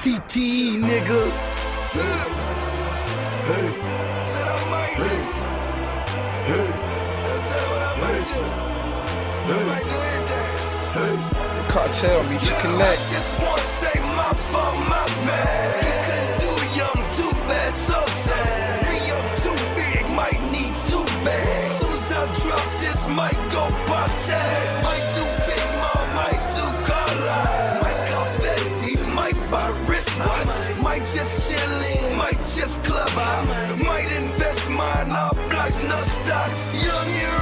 CTE, nigga. Hey, hey, hey, hey. Cartel, meet you connect. I just wanna say my fault, my bad. You couldn't do it, young, too bad, so sad. Re-up too big, might need two bags. Soon as I drop this, might go pop tags. Might do Big Mom, might do Carla. Might call Bessie, might buy wristwatch. Might just chillin', might just club out. Might invest mine, all blocks, no stocks. Young, you're